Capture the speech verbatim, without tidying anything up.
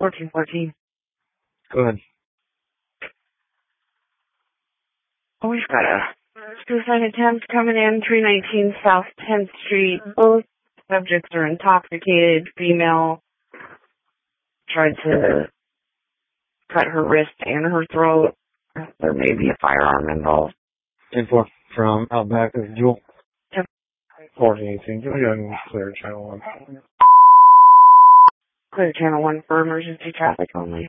fourteen fourteen. Go ahead. Oh, we've got a suicide attempt coming in, three nineteen South tenth Street. Both subjects are intoxicated. Female tried to cut her wrist and her throat. There may be a firearm involved. ten four from Outback of Jewel. Yep. fourteen eighteen. Go ahead and clear channel one. Clear channel one for emergency traffic only.